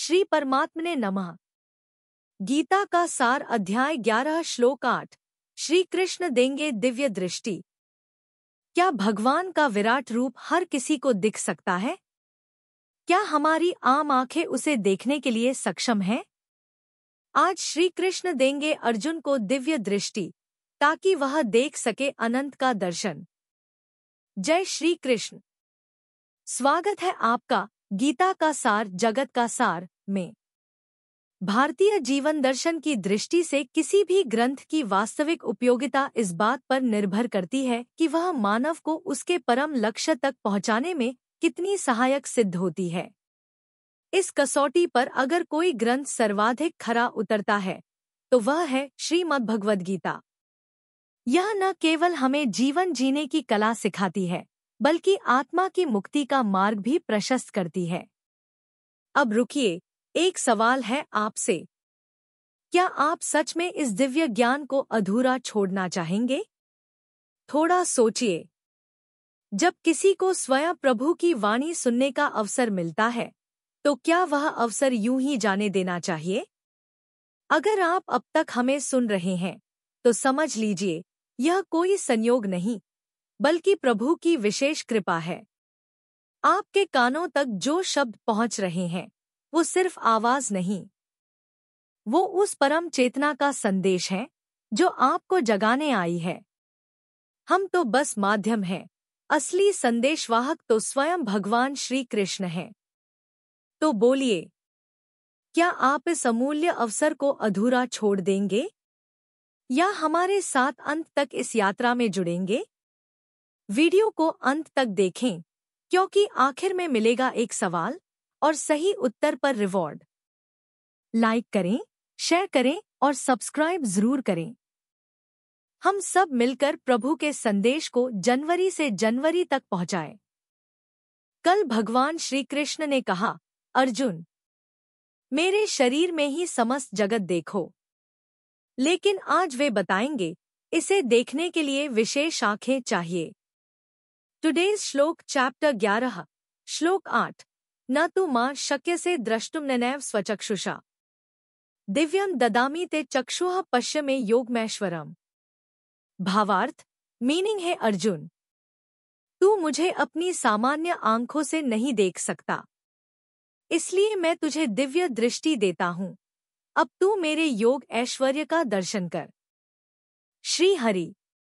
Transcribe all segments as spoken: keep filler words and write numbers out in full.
श्री परमात्मने नमः। गीता का सार अध्याय ग्यारह श्लोक आठ। श्री कृष्ण देंगे दिव्य दृष्टि। क्या भगवान का विराट रूप हर किसी को दिख सकता है? क्या हमारी आम आंखें उसे देखने के लिए सक्षम हैं? आज श्री कृष्ण देंगे अर्जुन को दिव्य दृष्टि, ताकि वह देख सके अनंत का दर्शन। जय श्री कृष्ण। स्वागत है आपका गीता का सार जगत का सार में। भारतीय जीवन दर्शन की दृष्टि से किसी भी ग्रंथ की वास्तविक उपयोगिता इस बात पर निर्भर करती है कि वह मानव को उसके परम लक्ष्य तक पहुंचाने में कितनी सहायक सिद्ध होती है। इस कसौटी पर अगर कोई ग्रंथ सर्वाधिक खरा उतरता है तो वह है श्रीमद् भगवद गीता। यह न केवल हमें जीवन जीने की कला सिखाती है, बल्कि आत्मा की मुक्ति का मार्ग भी प्रशस्त करती है। अब रुकिए, एक सवाल है आपसे। क्या आप सच में इस दिव्य ज्ञान को अधूरा छोड़ना चाहेंगे? थोड़ा सोचिए। जब किसी को स्वयं प्रभु की वाणी सुनने का अवसर मिलता है, तो क्या वह अवसर यूं ही जाने देना चाहिए? अगर आप अब तक हमें सुन रहे हैं, तो समझ लीजिए, यह कोई संयोग नहीं, बल्कि प्रभु की विशेष कृपा है। आपके कानों तक जो शब्द पहुंच रहे हैं, वो सिर्फ आवाज नहीं, वो उस परम चेतना का संदेश है जो आपको जगाने आई है। हम तो बस माध्यम हैं, असली संदेशवाहक तो स्वयं भगवान श्री कृष्ण हैं। तो बोलिए, क्या आप इस अमूल्य अवसर को अधूरा छोड़ देंगे, या हमारे साथ अंत तक इस यात्रा में जुड़ेंगे? वीडियो को अंत तक देखें, क्योंकि आखिर में मिलेगा एक सवाल और सही उत्तर पर रिवॉर्ड। लाइक करें, शेयर करें और सब्सक्राइब जरूर करें। हम सब मिलकर प्रभु के संदेश को जनवरी से जनवरी तक पहुंचाएं। कल भगवान श्री कृष्ण ने कहा, अर्जुन, मेरे शरीर में ही समस्त जगत देखो। लेकिन आज वे बताएंगे, इसे देखने के लिए विशेष आंखें चाहिए। टुडेज श्लोक चैप्टर ग्यारह श्लोक आठ। न तु मां शक्यसे द्रष्टुम नैव स्वचक्षुषा दिव्यम ददामि ते चक्षुः पश्य मे योगमैश्वरम। भावार्थ, मीनिंग है, अर्जुन, तू मुझे अपनी सामान्य आंखों से नहीं देख सकता, इसलिए मैं तुझे दिव्य दृष्टि देता हूँ। अब तू मेरे योग ऐश्वर्य का दर्शन कर। श्री हरि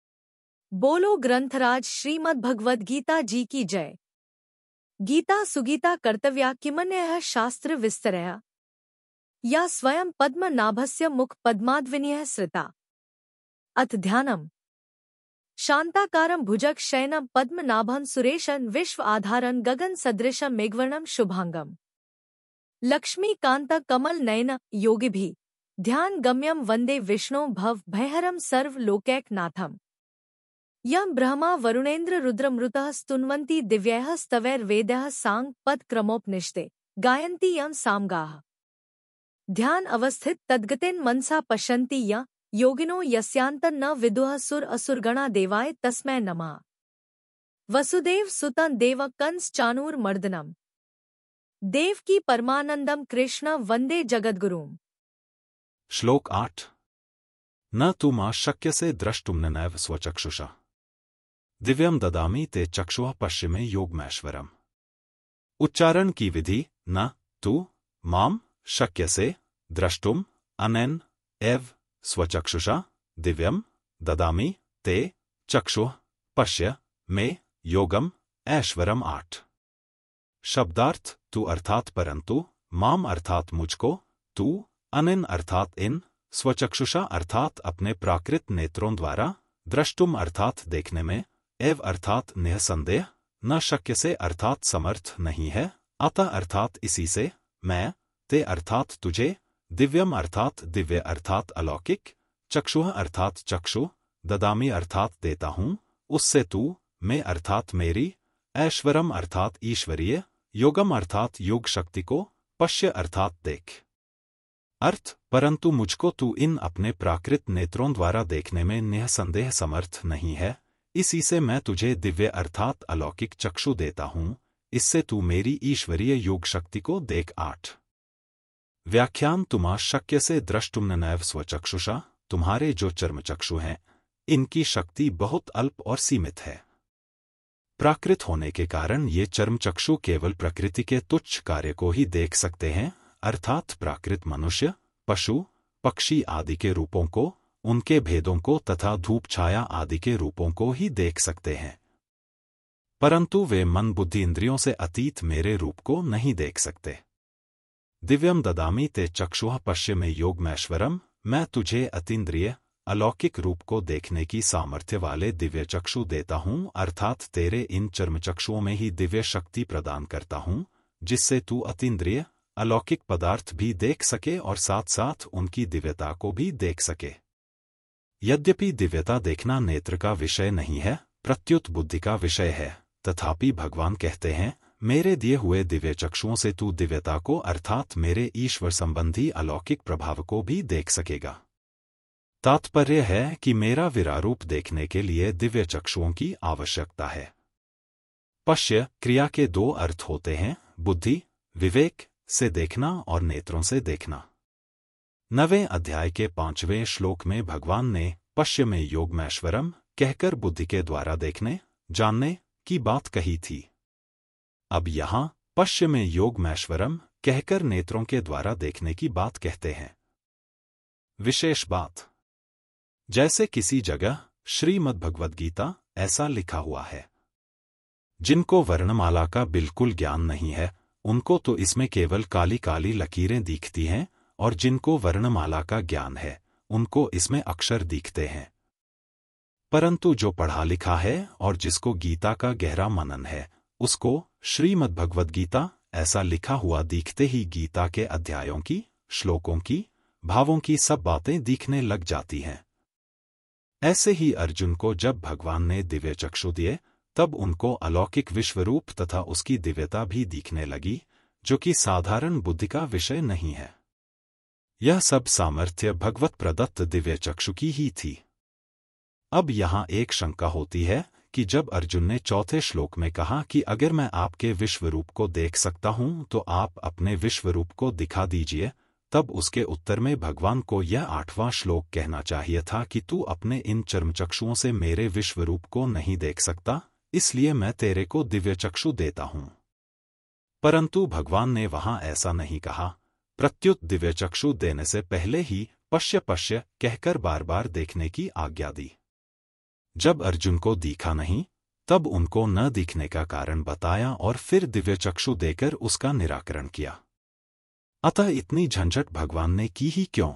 बोलो। ग्रंथराज श्रीमद् भगवद गीता जी की जय। गीता सुगीता कर्तव्या किमन्यः शास्त्र विस्तरया या स्वयं पद्मनाभस्य मुख पद्माद्विनीयः सृता। अथ ध्यानम्। शांताकारं भुजग शयनं पद्मनाभं सुरेशं विश्व आधारं गगन सदृशं मेघवर्णं शुभांगम। लक्ष्मीकांत कमल नयन योगिभिः ध्यान गम्यं वंदे विष्णु भव भयहरं सर्व लोकैकनाथम्। यं ब्रह्मा वरुणेन्द्र रुद्रमृतः स्तुन्वन्ति दिव्यैः स्तवैर्वेदैः सांग पद क्रमोपनिषदे गायन्ति यं सामगाः। ध्यान अवस्थित तद्गतेन मनसा पश्यन्ति यं योगिनो यस्यान्तं न विदुः सुर असुरगणा देवाय तस्मै नमः। वसुदेव सुतं देव कंस चाणूर मर्दनम देवकी परमानंदम कृष्ण वंदे जगद्गुरुम। श्लोक आठ। न तु मां शक्यसे द्रष्टुम नैव स्वचक्षुषा दिव्यम ददामि ते चक्षुः पश्य मे योगमैश्वरम। उच्चारण की विधि। न तु माम शक्यसे द्रष्टुम अनेन एव स्वचक्षुषा दिव्यम ददामि ते चक्षुः पश्य मे योगम ऐश्वरम। आठ। शब्दार्थ। तू अर्थात परंतु, माम अर्थात मुझको, तू अनेन अर्थात इन, स्वचक्षुषा अर्थात अपने प्राकृत नेत्रों द्वारा, द्रष्टुम अर्थात देखने में, एव अर्थात निःसंदेह, न शक्य से अर्थात समर्थ नहीं है, अतः अर्थात इसी से, मैं, ते अर्थात तुझे, दिव्यम अर्थात दिव्य अर्थात अलौकिक, चक्षुः अर्थात चक्षु, ददामी अर्थात देता हूँ, उससे तू, मैं अर्थात मेरी, ऐश्वरम अर्थात ईश्वरीय, योगम अर्थात योग शक्ति को, पश्य अर्थात देख। अर्थ। परंतु मुझको तू इन अपने प्राकृत नेत्रों द्वारा देखने में निःसंदेह समर्थ नहीं है, इसी से मैं तुझे दिव्य अर्थात अलौकिक चक्षु देता हूँ, इससे तू मेरी ईश्वरीय योग शक्ति को देख। आठ। व्याख्यान तुमा शक्य से द्रष्टुम नैव स्वचक्षुषा, तुम्हारे जो चर्मचक्षु हैं इनकी शक्ति बहुत अल्प और सीमित है। प्राकृत होने के कारण ये चर्मचक्षु केवल प्रकृति के तुच्छ कार्य को ही देख सकते हैं, अर्थात प्राकृत मनुष्य, पशु, पक्षी आदि के रूपों को, उनके भेदों को तथा धूप छाया आदि के रूपों को ही देख सकते हैं, परंतु वे मन बुद्धि इंद्रियों से अतीत मेरे रूप को नहीं देख सकते। दिव्यम ददामि ते चक्षुः पश्य में योगमैश्वरम, मैं तुझे अतीन्द्रिय अलौकिक रूप को देखने की सामर्थ्य वाले दिव्य चक्षु देता हूँ, अर्थात तेरे इन चर्मचक्षुओं में ही दिव्य शक्ति प्रदान करता हूँ, जिससे तू अतीन्द्रिय अलौकिक पदार्थ भी देख सके और साथ साथ उनकी दिव्यता को भी देख सके। यद्यपि दिव्यता देखना नेत्र का विषय नहीं है, प्रत्युत बुद्धि का विषय है, तथापि भगवान कहते हैं मेरे दिए हुए दिव्य चक्षुओं से तू दिव्यता को अर्थात मेरे ईश्वर संबंधी अलौकिक प्रभाव को भी देख सकेगा। तात्पर्य है कि मेरा विरारूप देखने के लिए दिव्य चक्षुओं की आवश्यकता है। पश्य क्रिया के दो अर्थ होते हैं, बुद्धि विवेक से देखना और नेत्रों से देखना। नवें अध्याय के पांचवें श्लोक में भगवान ने पश्य में योगमैश्वरम कहकर बुद्धि के द्वारा देखने जानने की बात कही थी। अब यहाँ पश्य में योगमैश्वरम कहकर नेत्रों के द्वारा देखने की बात कहते हैं। विशेष बात, जैसे किसी जगह श्रीमद् भगवद गीता ऐसा लिखा हुआ है। जिनको वर्णमाला का बिल्कुल ज्ञान नहीं है उनको तो इसमें केवल काली काली लकीरें दिखती हैं, और जिनको वर्णमाला का ज्ञान है उनको इसमें अक्षर दिखते हैं। परंतु जो पढ़ा लिखा है और जिसको गीता का गहरा मनन है उसको श्रीमद् भगवद गीता ऐसा लिखा हुआ दिखते ही गीता के अध्यायों की, श्लोकों की, भावों की सब बातें दिखने लग जाती हैं। ऐसे ही अर्जुन को जब भगवान ने दिव्य चक्षु दिए तब उनको अलौकिक विश्वरूप तथा उसकी दिव्यता भी दिखने लगी, जो कि साधारण बुद्धि का विषय नहीं है। यह सब सामर्थ्य भगवत प्रदत्त दिव्य चक्षु की ही थी। अब यहाँ एक शंका होती है कि जब अर्जुन ने चौथे श्लोक में कहा कि अगर मैं आपके विश्वरूप को देख सकता हूं तो आप अपने विश्वरूप को दिखा दीजिए, तब उसके उत्तर में भगवान को यह आठवां श्लोक कहना चाहिए था कि तू अपने इन चर्मचक्षुओं से मेरे विश्वरूप को नहीं देख सकता, इसलिए मैं तेरे को दिव्य चक्षु देता हूं। परंतु भगवान ने वहां ऐसा नहीं कहा, प्रत्युत दिव्य चक्षु देने से पहले ही पश्य पश्य कहकर बार बार देखने की आज्ञा दी। जब अर्जुन को दिखा नहीं तब उनको न दिखने का कारण बताया और फिर दिव्य चक्षु देकर उसका निराकरण किया। अतः इतनी झंझट भगवान ने की ही क्यों?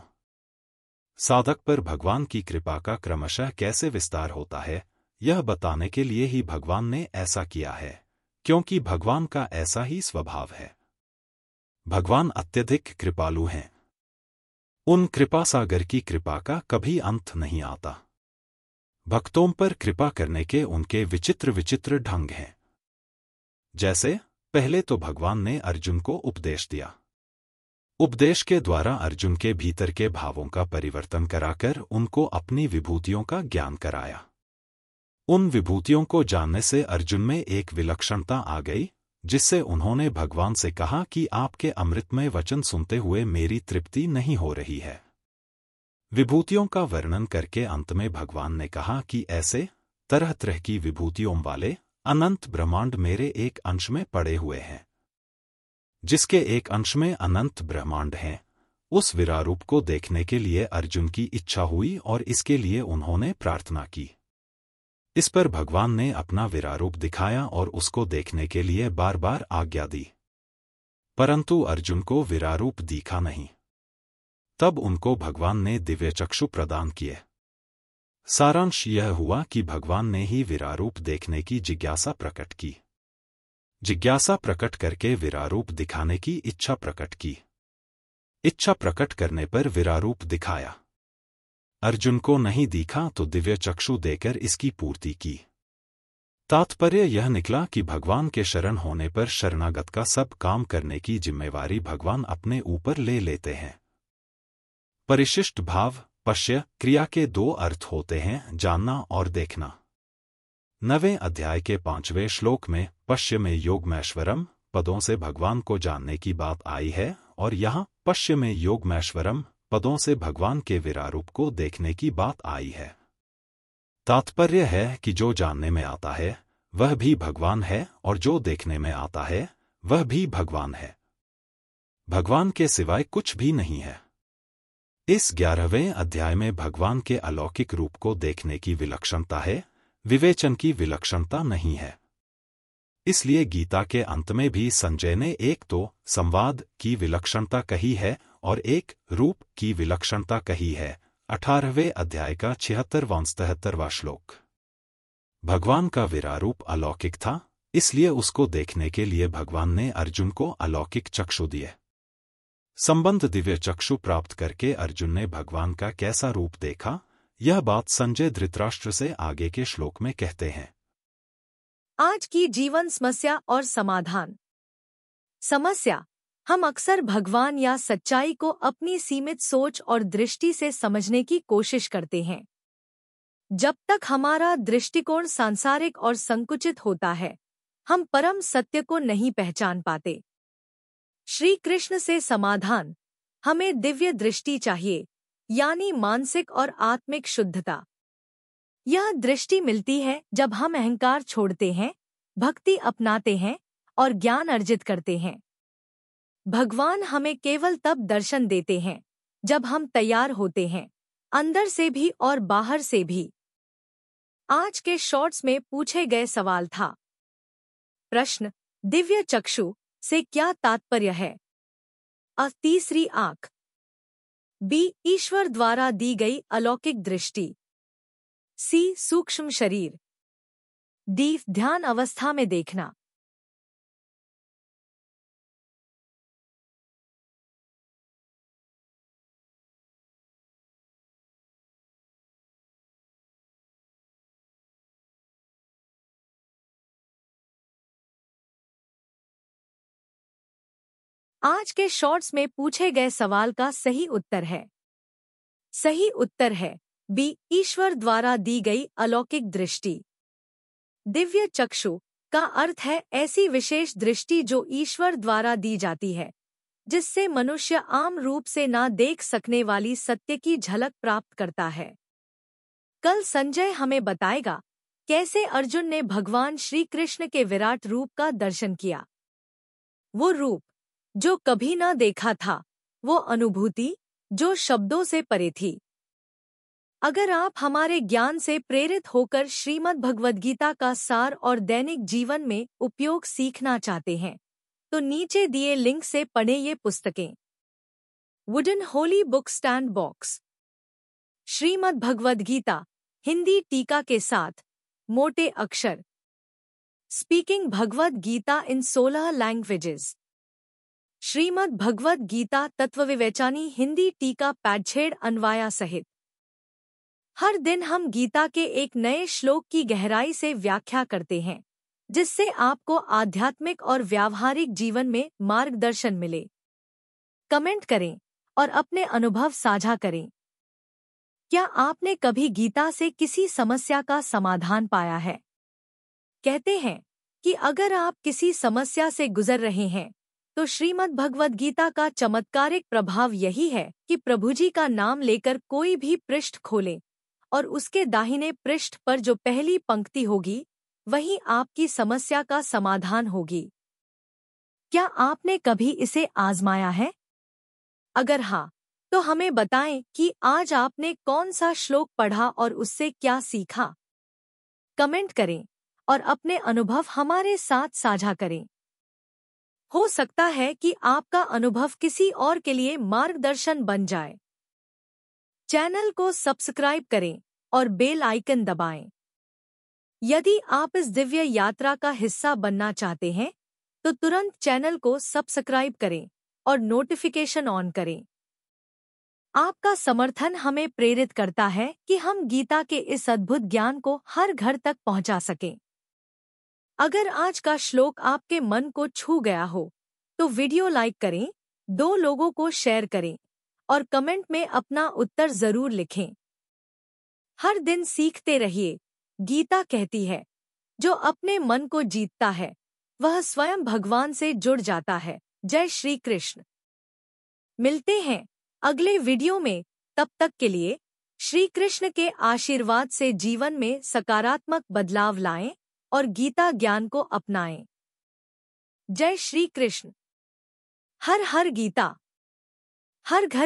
साधक पर भगवान की कृपा का क्रमशः कैसे विस्तार होता है, यह बताने के लिए ही भगवान ने ऐसा किया है, क्योंकि भगवान का ऐसा ही स्वभाव है। भगवान अत्यधिक कृपालु हैं। उन कृपा सागर की कृपा का कभी अंत नहीं आता। भक्तों पर कृपा करने के उनके विचित्र विचित्र ढंग हैं। जैसे पहले तो भगवान ने अर्जुन को उपदेश दिया। उपदेश के द्वारा अर्जुन के भीतर के भावों का परिवर्तन कराकर उनको अपनी विभूतियों का ज्ञान कराया। उन विभूतियों को जानने से अर्जुन में एक विलक्षणता आ गई, जिससे उन्होंने भगवान से कहा कि आपके अमृतमय वचन सुनते हुए मेरी तृप्ति नहीं हो रही है। विभूतियों का वर्णन करके अंत में भगवान ने कहा कि ऐसे तरह तरह की विभूतियों वाले अनंत ब्रह्मांड मेरे एक अंश में पड़े हुए हैं। जिसके एक अंश में अनंत ब्रह्मांड हैं, उस विरारूप को देखने के लिए अर्जुन की इच्छा हुई और इसके लिए उन्होंने प्रार्थना की। इस पर भगवान ने अपना विरारूप दिखाया और उसको देखने के लिए बार बार आज्ञा दी, परंतु अर्जुन को विरारूप दिखा नहीं। तब उनको भगवान ने दिव्य चक्षु प्रदान किए। सारांश यह हुआ कि भगवान ने ही विरारूप देखने की जिज्ञासा प्रकट की। जिज्ञासा प्रकट करके विरारूप दिखाने की इच्छा प्रकट की। इच्छा प्रकट करने पर विरारूप दिखाया। अर्जुन को नहीं दिखा तो दिव्य चक्षु देकर इसकी पूर्ति की। तात्पर्य यह निकला कि भगवान के शरण होने पर शरणागत का सब काम करने की जिम्मेवारी भगवान अपने ऊपर ले लेते हैं। परिशिष्ट भाव पश्य क्रिया के दो अर्थ होते हैं, जानना और देखना। नवें अध्याय के पांचवें श्लोक में पश्य में योगमैश्वरम पदों से भगवान को जानने की बात आई है और यहाँ पश्चिम में योगमैश्वरम पदों से भगवान के विरारूप को देखने की बात आई है। तात्पर्य है कि जो जानने में आता है वह भी भगवान है और जो देखने में आता है वह भी भगवान है। भगवान के सिवाय कुछ भी नहीं है। इस ग्यारहवें अध्याय में भगवान के अलौकिक रूप को देखने की विलक्षणता है, विवेचन की विलक्षणता नहीं है। इसलिए गीता के अंत में भी संजय ने एक तो संवाद की विलक्षणता कही है और एक रूप की विलक्षणता कही है। अठारहवें अध्याय का छिहत्तरवां सतहत्तरवां श्लोक। भगवान का विरारूप अलौकिक था, इसलिए उसको देखने के लिए भगवान ने अर्जुन को अलौकिक चक्षु दिए। संबंध दिव्य चक्षु प्राप्त करके अर्जुन ने भगवान का कैसा रूप देखा, यह बात संजय धृतराष्ट्र से आगे के श्लोक में कहते हैं। आज की जीवन समस्या और समाधान। समस्या: हम अक्सर भगवान या सच्चाई को अपनी सीमित सोच और दृष्टि से समझने की कोशिश करते हैं। जब तक हमारा दृष्टिकोण सांसारिक और संकुचित होता है, हम परम सत्य को नहीं पहचान पाते। श्री कृष्ण से समाधान: हमें दिव्य दृष्टि चाहिए, यानी मानसिक और आत्मिक शुद्धता। यह दृष्टि मिलती है जब हम अहंकार छोड़ते हैं, भक्ति अपनाते हैं और ज्ञान अर्जित करते हैं। भगवान हमें केवल तब दर्शन देते हैं जब हम तैयार होते हैं, अंदर से भी और बाहर से भी। आज के शॉर्ट्स में पूछे गए सवाल था। प्रश्न: दिव्य चक्षु से क्या तात्पर्य है? अ. तीसरी आंख। बी. ईश्वर द्वारा दी गई अलौकिक दृष्टि। सी. सूक्ष्म शरीर। डी. ध्यान अवस्था में देखना। आज के शॉर्ट्स में पूछे गए सवाल का सही उत्तर है। सही उत्तर है बी. ईश्वर द्वारा दी गई अलौकिक दृष्टि। दिव्य चक्षु का अर्थ है ऐसी विशेष दृष्टि जो ईश्वर द्वारा दी जाती है, जिससे मनुष्य आम रूप से ना देख सकने वाली सत्य की झलक प्राप्त करता है। कल संजय हमें बताएगा कैसे अर्जुन ने भगवान श्री कृष्ण के विराट रूप का दर्शन किया। वो रूप जो कभी न देखा था, वो अनुभूति जो शब्दों से परे थी। अगर आप हमारे ज्ञान से प्रेरित होकर श्रीमद् भगवद गीता का सार और दैनिक जीवन में उपयोग सीखना चाहते हैं, तो नीचे दिए लिंक से पढ़ें ये पुस्तकें। Wooden holy book stand box, Shrimad Bhagavad Gita Hindi टीका के साथ, मोटे अक्षर, स्पीकिंग भगवद गीता इन सोलह लैंग्वेजेस, श्रीमद् भगवद गीता तत्वविवेचनी हिंदी टीका पैडछेड़ अन्वाया सहित। हर दिन हम गीता के एक नए श्लोक की गहराई से व्याख्या करते हैं, जिससे आपको आध्यात्मिक और व्यावहारिक जीवन में मार्गदर्शन मिले। कमेंट करें और अपने अनुभव साझा करें। क्या आपने कभी गीता से किसी समस्या का समाधान पाया है? कहते हैं कि अगर आप किसी समस्या से गुजर रहे हैं, तो श्रीमद् भगवद गीता का चमत्कारिक प्रभाव यही है कि प्रभु जी का नाम लेकर कोई भी पृष्ठ खोलें और उसके दाहिने पृष्ठ पर जो पहली पंक्ति होगी, वही आपकी समस्या का समाधान होगी। क्या आपने कभी इसे आजमाया है? अगर हाँ, तो हमें बताएं कि आज आपने कौन सा श्लोक पढ़ा और उससे क्या सीखा। कमेंट करें और अपने अनुभव हमारे साथ साझा करें। हो सकता है कि आपका अनुभव किसी और के लिए मार्गदर्शन बन जाए। चैनल को सब्सक्राइब करें और बेल आइकन दबाएं। यदि आप इस दिव्य यात्रा का हिस्सा बनना चाहते हैं, तो तुरंत चैनल को सब्सक्राइब करें और नोटिफिकेशन ऑन करें। आपका समर्थन हमें प्रेरित करता है कि हम गीता के इस अद्भुत ज्ञान को हर घर तक पहुंचा सकें। अगर आज का श्लोक आपके मन को छू गया हो, तो वीडियो लाइक करें, दो लोगों को शेयर करें और कमेंट में अपना उत्तर जरूर लिखें। हर दिन सीखते रहिए। गीता कहती है, जो अपने मन को जीतता है, वह स्वयं भगवान से जुड़ जाता है। जय श्री कृष्ण। मिलते हैं अगले वीडियो में, तब तक के लिए श्री कृष्ण के आशीर्वाद से जीवन में सकारात्मक बदलाव लाएं और गीता ज्ञान को अपनाएं। जय श्री कृष्ण। हर हर गीता। हर घर